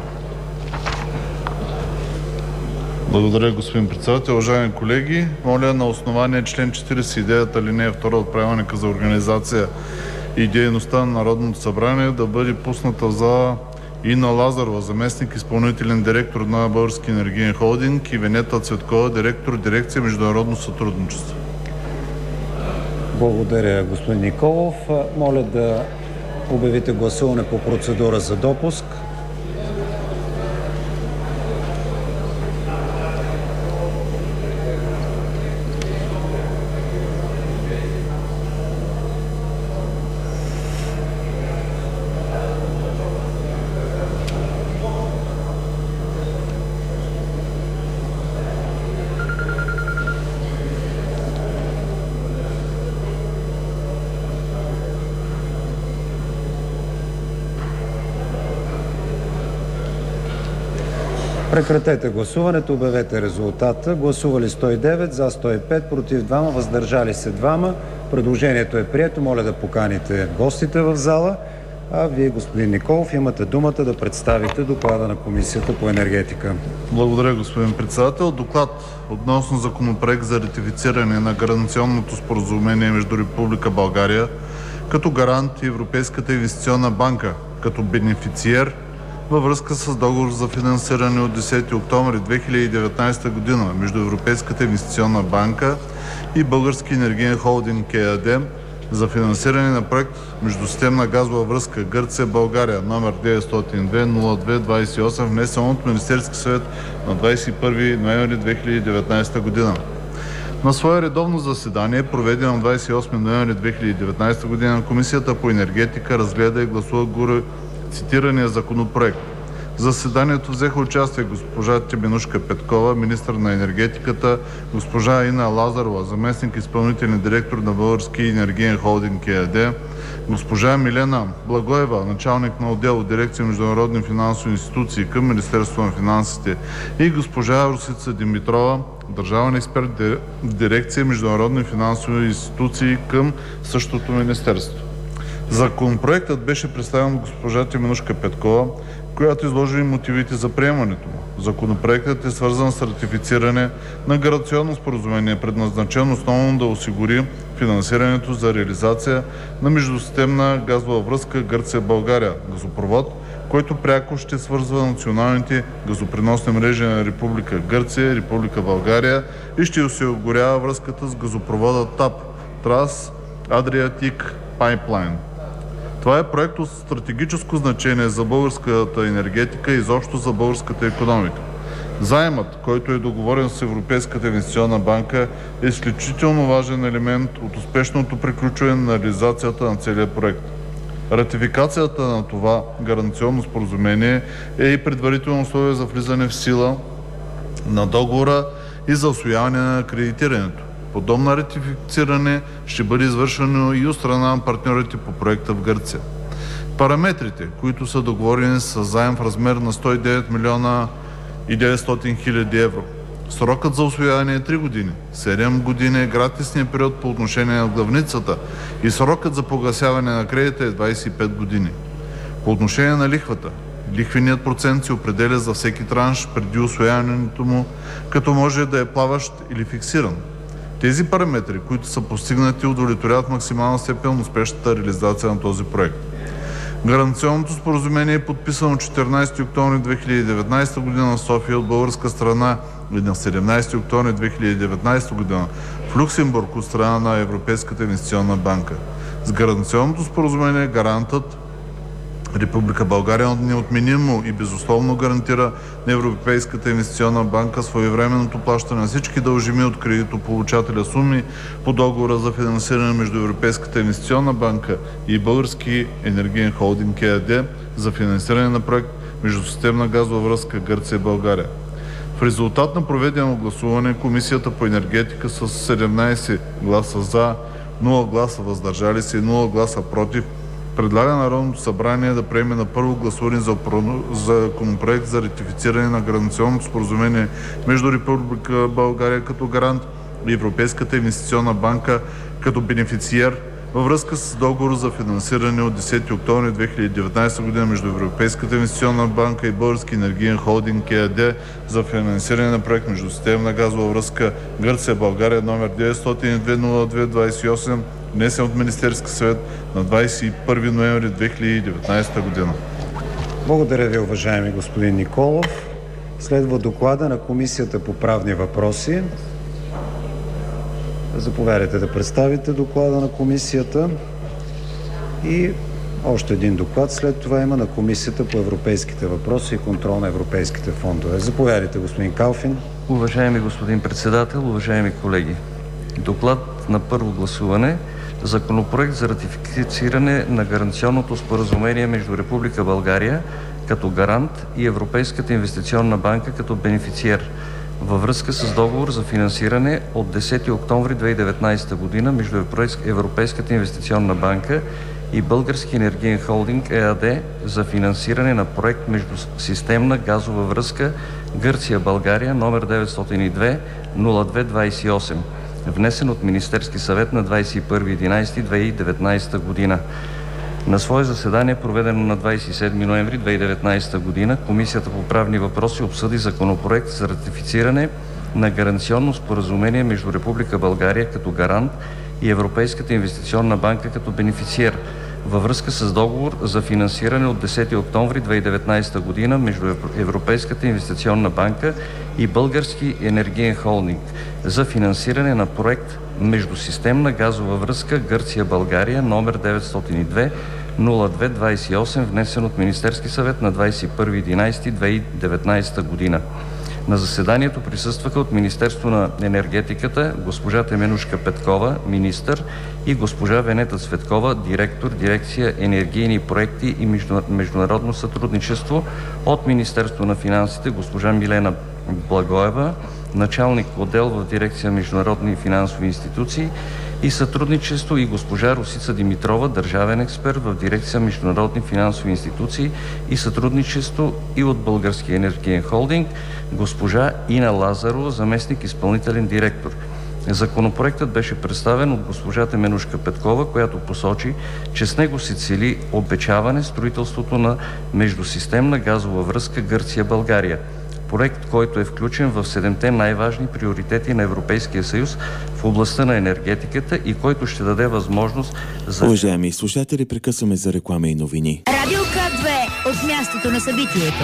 Благодаря, господин председател. Уважаеми колеги, моля на основание член 49, алинея 2 от Правилника за организация и дейността на Народното събрание да бъде пусната в зала Ина Лазарова, заместник изпълнителен директор на Български енергиен холдинг, и Венета Цветкова, директор дирекция Международно сътрудничество. Благодаря, господин Николов. Моля да обявите гласуване по процедура за допуск. Прекратете гласуването, обявете резултата. Гласували 109, за 105, против 2, въздържали се 2. Предложението е прието. Моля да поканите гостите в зала. А вие, господин Николов, имате думата да представите доклада на Комисията по енергетика. Благодаря, господин председател. Доклад относно законопроект за ратифициране на гаранционното споразумение между Република България като гарант и Европейската инвестиционна банка като бенефициер във връзка с договор за финансиране от 10 октомври 2019 година между Европейската инвестиционна банка и Български енергиен холдинг ЕАД за финансиране на проект междусистемна газова връзка Гърция-България, номер 902-02-28, внесен от Министерския съвет на 21 ноември 2019 година. На свое редовно заседание, проведено на 28 ноември 2019 година, Комисията по енергетика разгледа и гласува горе цитирания законопроект. В заседанието взеха участие госпожа Теменужка Петкова, министър на енергетиката, госпожа Ина Лазарова, заместник изпълнителен директор на Български енергиен холдинг ЕАД, госпожа Милена Благоева, началник на отдел дирекция Международни финансови институции към Министерството на финансите, и госпожа Русица Димитрова, държавен експерт в дирекция Международни финансови институции към същото министерство. Законопроектът беше представен от госпожа Теменужка Петкова, която изложи мотивите за приемането му. Законопроектът е свързан с ратифициране на гаранционно споразумение, предназначено основно да осигури финансирането за реализация на междусистемна газова връзка Гърция-България, газопровод, който пряко ще свързва националните газопреносни мрежи на Република Гърция и Република България и ще осигурява връзката с газопровода ТАП – Trans-Adriatic Pipeline. Това е проект от стратегическо значение за българската енергетика и изобщо за българската икономика. Заемът, който е договорен с Европейската инвестиционна банка, е изключително важен елемент от успешното приключване на реализацията на целия проект. Ратификацията на това гаранционно споразумение е и предварително условие за влизане в сила на договора и за усвояване на кредитирането. Подобно ратифициране ще бъде извършено и от страна на партньорите по проекта в Гърция. Параметрите, които са договорени с заем в размер на 109 милиона и 900 хиляди евро. Срокът за усвояване е 3 години. 7 години е гратисният период по отношение на главницата и срокът за погасяване на кредита е 25 години. По отношение на лихвата, Лихвеният процент се определя за всеки транш преди усвояването му, като може да е плаващ или фиксиран. Тези параметри, които са постигнати, удовлетворяват в максимална степен успешната реализация на този проект. Гаранционното споразумение е подписано 14 октомври 2019 г. в София от българска страна и на 17 октомври 2019 г. в Люксембург от страна на Европейската инвестиционна банка. С гаранционното споразумение гарантът Република България неотменимо и безусловно гарантира на Европейската инвестиционна банка своевременното плащане на всички дължими от кредитополучателя суми по договора за финансиране между Европейската инвестиционна банка и Български енергиен холдинг ЕАД за финансиране на проект Междусистемна газова връзка Гърция-България. В резултат на проведено гласуване Комисията по енергетика с 17 гласа за, 0 гласа въздържали се и 0 гласа против предлага Народното събрание да приеме на първо гласуване Законопроект за ратифициране на гаранционното споразумение между Република България като гарант и Европейската инвестиционна банка като бенефициер във връзка с договор за финансиране от 10 октомври 2019 г. между Европейската инвестиционна банка и Български енергиен холдинг ЕАД за финансиране на проект Междусистемна газова връзка Гърция-България № 902-02-28, внесен от Министерския съвет на 21 ноември 2019 година. Благодаря ви, уважаеми господин Николов. Следва доклада на Комисията по правни въпроси. Заповядайте да представите доклада на комисията. И още един доклад след това има на Комисията по европейските въпроси и контрол на европейските фондове. Заповядайте, господин Калфин. Уважаеми господин председател, уважаеми колеги! Доклад на първо гласуване. Законопроект за ратифициране на гаранционното споразумение между Република България като гарант и Европейската инвестиционна банка като бенефициер във връзка с договор за финансиране от 10 октомври 2019 г. между Европейската инвестиционна банка и Български енергиен холдинг ЕАД за финансиране на проект Междусистемна газова връзка Гърция-България № 902-02-28, внесен от Министерски съвет на 21.11.2019 година. На свое заседание, проведено на 27 ноември 2019 година, Комисията по правни въпроси обсъди Законопроект за ратифициране на гаранционно споразумение между Република България като гарант и Европейската инвестиционна банка като бенефициер във връзка с договор за финансиране от 10 октомври 2019 година между Европейската инвестиционна банка и Български енергиен холдинг за финансиране на проект Междусистемна газова връзка Гърция-България № 902-02-28, внесен от Министерски съвет на 21.11.2019 година. На заседанието присъстваха от Министерство на енергетиката госпожа Теменужка Петкова, министър, и госпожа Венета Цветкова, директор дирекция енергийни проекти и международно сътрудничество, от Министерство на финансите госпожа Милена Благоева, началник отдел в дирекция Международни финансови институции и сътрудничество, и госпожа Росица Димитрова, държавен експерт в дирекция Международни финансови институции и сътрудничество, и от Българския енергиен холдинг госпожа Ина Лазарова, заместник изпълнителен директор. Законопроектът беше представен от госпожа Теменужка Петкова, която посочи, че с него се цели обезпечаване строителството на междусистемна газова връзка Гърция-България. Проект, който е включен в 7-те най-важни приоритети на Европейския съюз в областта на енергетиката и който ще даде възможност за... Уважаеми слушатели, прекъсваме за реклама и новини. Радио К2 от мястото на събитието.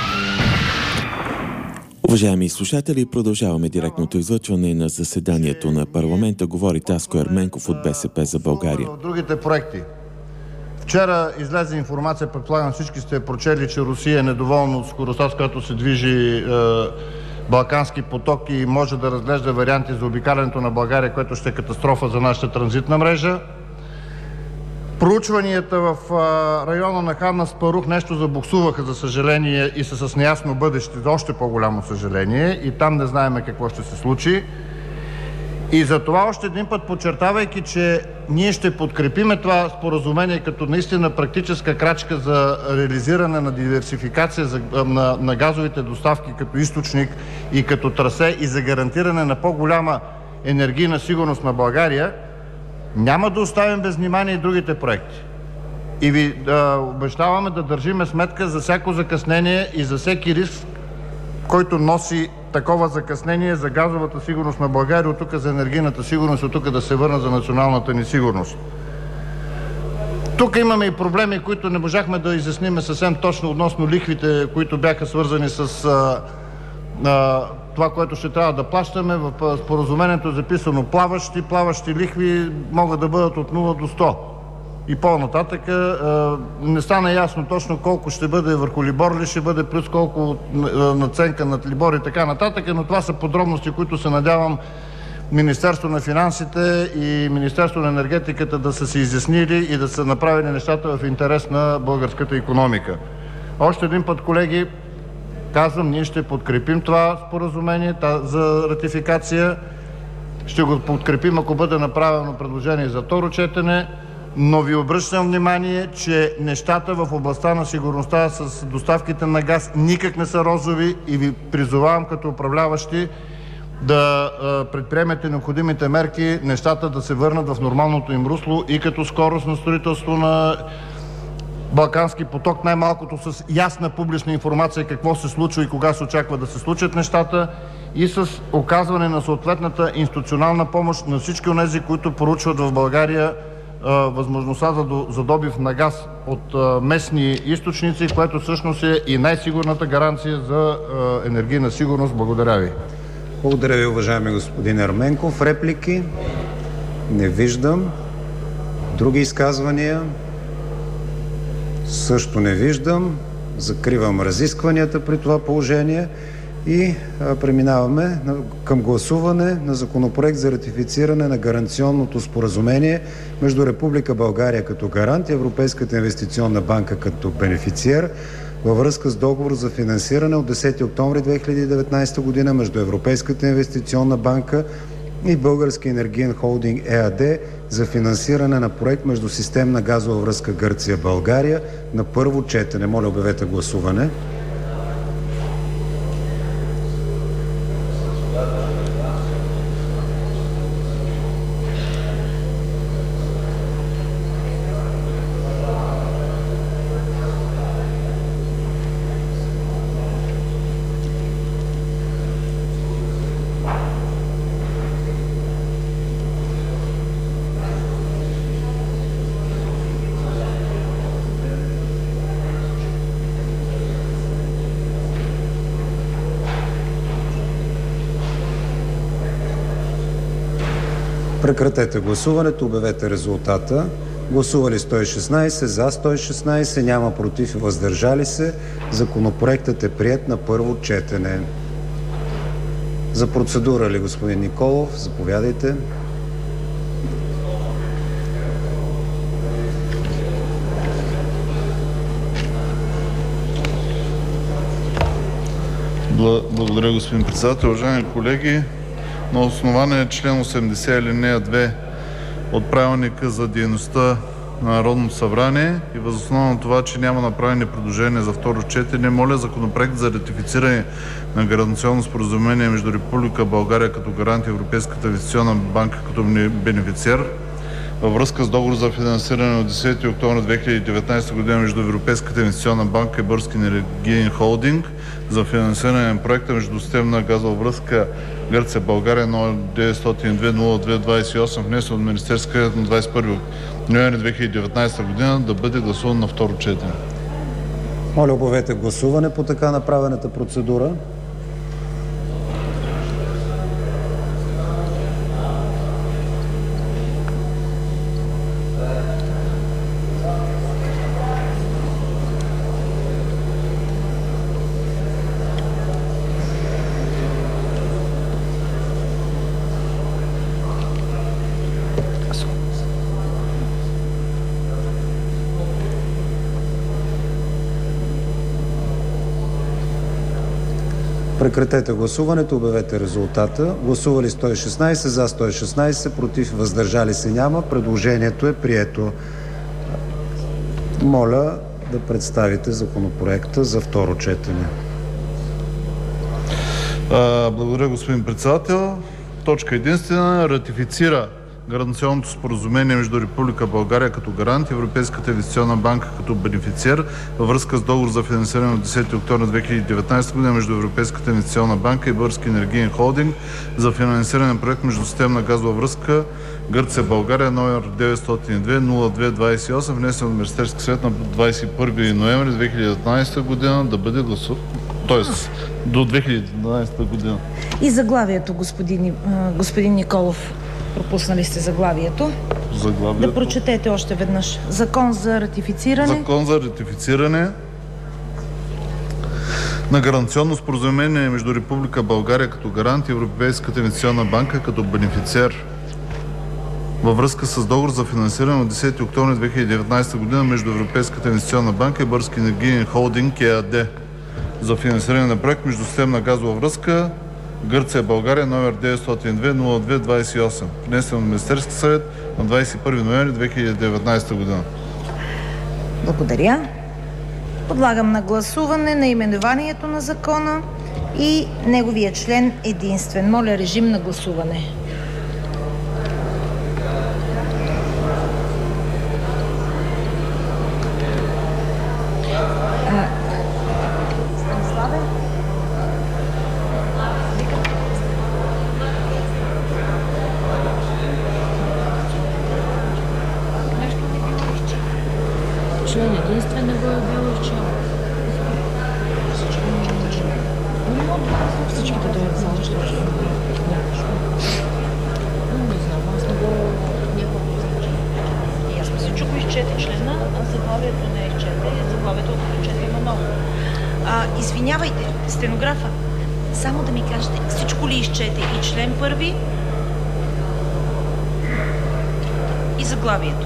Уважаеми слушатели, продължаваме директното излъчване на заседанието на парламента. Говори Таско Ерменков от БСП за България. Другите проекти. Вчера излезе информация, предполагам всички сте прочели, че Русия е недоволна от скоростта, с която се движи Балкански поток и може да разглежда варианти за обикалянето на България, което ще е катастрофа за нашата транзитна мрежа. Проучванията в района на Хан Аспарух нещо забуксуваха, за съжаление, и са с неясно бъдеще, за още по-голямо съжаление, и там не знаем какво ще се случи. И затова още един път, подчертавайки, че ние ще подкрепиме това споразумение като наистина практическа крачка за реализиране на диверсификация на газовите доставки като източник и като трасе и за гарантиране на по-голяма енергийна сигурност на България, няма да оставим без внимание и другите проекти. И ви обещаваме да държиме сметка за всяко закъснение и за всеки риск, който носи такова закъснение за газовата сигурност на България, от тук за енергийната сигурност, от тук да се върна за националната ни сигурност. Тук имаме и проблеми, които не можахме да изясним съвсем точно относно лихвите, които бяха свързани с това, което ще трябва да плащаме. В споразумението е записано плаващи лихви могат да бъдат от 0 до 100. И по-нататък не стана ясно точно колко ще бъде върху Либор ли ще бъде, плюс колко надценка над Либор и така нататък, но това са подробности, които се надявам Министерство на финансите и Министерство на енергетиката да са се изяснили и да са направили нещата в интерес на българската икономика. Още един път, колеги, казвам, ние ще подкрепим това споразумение за ратификация. Ще го подкрепим, ако бъде направено предложение за второ четене, но ви обръщам внимание, че нещата в областта на сигурността с доставките на газ никак не са розови и ви призовавам като управляващи да предприемете необходимите мерки, нещата да се върнат в нормалното им русло и като скорост на строителство на Балкански поток, най-малкото с ясна публична информация какво се случва и кога се очаква да се случат нещата, и с оказване на съответната институционална помощ на всички онези, които поручват в България възможността за добив на газ от местни източници, което всъщност е и най-сигурната гаранция за енергийна сигурност. Благодаря ви. Благодаря ви, уважаеми господин Ерменков. Реплики? Не виждам. Други изказвания? Също не виждам. Закривам разискванията при това положение и преминаваме към гласуване на Законопроект за ратифициране на гаранционното споразумение между Република България като гарант и Европейската инвестиционна банка като бенефициер във връзка с договор за финансиране от 10 октомври 2019 година между Европейската инвестиционна банка и Български енергиен холдинг ЕАД за финансиране на проект междусистемна газова връзка Гърция-България на първо четене. Моля, обявете гласуване. Прекратете гласуването, обявете резултата. Гласували 116, за 116, няма против и въздържали се. Законопроектът е приет на първо четене. За процедура ли, господин Николов? Заповядайте. Благодаря, господин председател. Уважаеми колеги, на основание член 80 алинея 2 от Правилника за дейността на Народното събрание и въз основа на това, че няма направени предложения за второ четене, моля Законопроект за ратифициране на гаранционно споразумение между Република България като гарант и Европейската инвестиционна банка като бенефициер във връзка с договор за финансиране от 10 октомври 2019 година между Европейската инвестиционна банка и Български енергиен холдинг за финансиране на проекта междусистемна газова връзка Гърция-България № 902-02-28, внесен от Министерския съвет на 21 ноември 2019 година, да бъде гласуван на второ четене. Моля, обявете гласуване по така направената процедура. Прекратете гласуването, обявете резултата. Гласували 116, за 116, против, въздържали се няма. Предложението е прието. Моля да представите законопроекта за второ четене. Благодаря, господин председател. Точка единствена. Ратифицира Гаранционното споразумение между Република България като гарант и Европейската инвестиционна банка като бенефициер във връзка с договор за финансиране от 10 октомври 2019 година между Европейската инвестиционна банка и Български енергиен холдинг за финансиране на проект междусистемна газова връзка Гърция-България, номер 902-02-28, внесен от Министерския съвет на 21 ноември 2019 година, да бъде гласуван. Тоест, до 2012 година. И заглавието, господин Николов. Пропуснали сте заглавието. Да прочетете още веднъж. Закон за ратифициране на гаранционно споразумение между Република България като гарант и Европейската инвестиционна банка като бенефициер във връзка с договор за финансиране от 10 октомври 2019 година между Европейската инвестиционна банка и Български енергиен холдинг ЕАД за финансиране на проект междусистемна газова връзка Гърция-България, номер 902-02-28, внесен от Министерския съвет на 21 ноември 2019 година. Благодаря. Подлагам на гласуване наименованието на закона и неговия член единствен. Моля, режим на гласуване. Член единствен не го е било изчел. Всичките той е само, че не знам, аз не го... И аз мисля, че го изчете члена, а заглавието не е изчете, заглавието го изчете наново. Извинявайте, стенографа, само да ми кажете, всичко ли изчете и член първи и заглавието?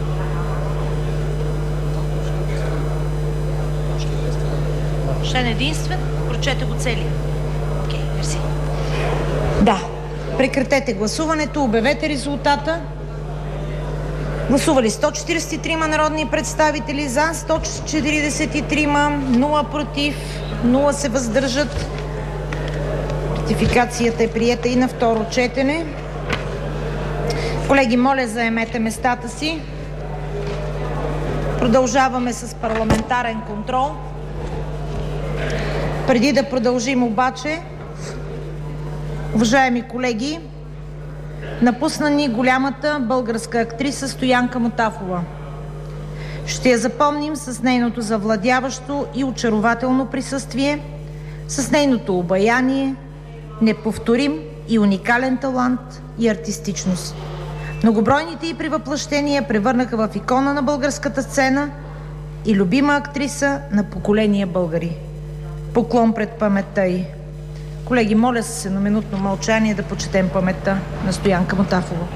Член единствен, прочете го целия. Окей, мерси. Да, прекратете гласуването, обявете резултата. Гласували 143 народни представители, за 143, 0 против, 0 се въздържат. Ратификацията е приета и на второ четене. Колеги, моля, заемете местата си. Продължаваме с парламентарен контрол. Преди да продължим обаче, уважаеми колеги, напусна ни голямата българска актриса Стоянка Мутафова. Ще я запомним с нейното завладяващо и очарователно присъствие, с нейното обаяние, неповторим и уникален талант и артистичност. Многобройните ѝ превъплъщения превърнаха в икона на българската сцена и любима актриса на поколения българи. Поклон пред паметта ѝ. Колеги, моля с едноминутно мълчание да почетем паметта на Стоянка Мутафова.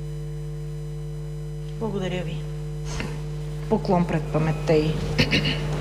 Благодаря ви. Поклон пред паметта ѝ.